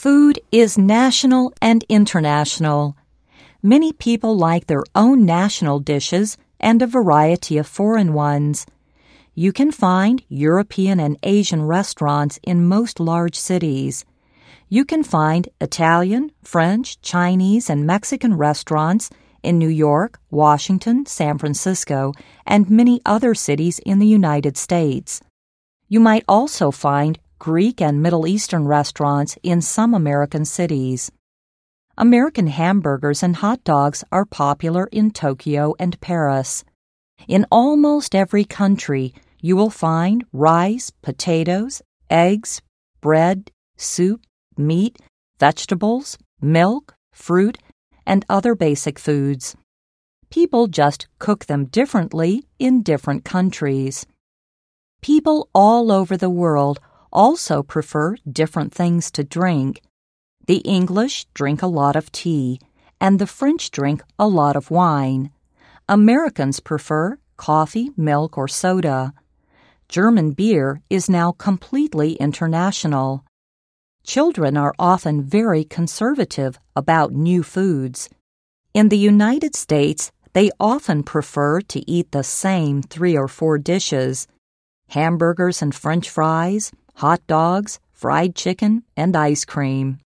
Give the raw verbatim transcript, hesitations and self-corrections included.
Food is national and international. Many people like their own national dishes and a variety of foreign ones. You can find European and Asian restaurants in most large cities. You can find Italian, French, Chinese, and Mexican restaurants in New York, Washington, San Francisco, and many other cities in the United States. You might also find Greek and Middle Eastern restaurants in some American cities. American hamburgers and hot dogs are popular in Tokyo and Paris. In almost every country, you will find rice, potatoes, eggs, bread, soup, meat, vegetables, milk, fruit, and other basic foods. People just cook them differently in different countries. People all over the world also prefer different things to drink. The English drink a lot of tea, and the French drink a lot of wine. Americans prefer coffee, milk, or soda. German beer is now completely international. Children are often very conservative about new foods. In the United States, they often prefer to eat the same three or four dishes: hamburgers and French fries, hot dogs, fried chicken, and ice cream.